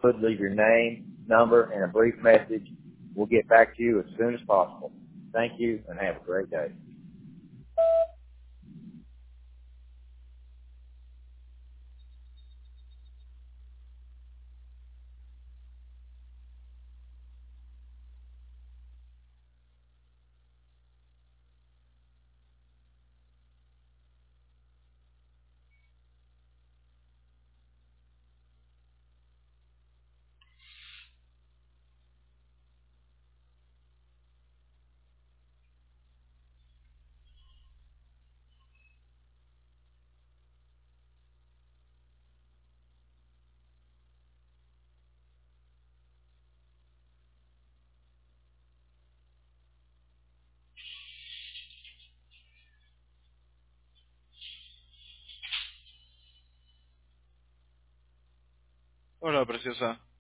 Leave your name, number, and a brief message. We'll get back to you as soon as possible. Thank you, and have a great day. Hola, preciosa.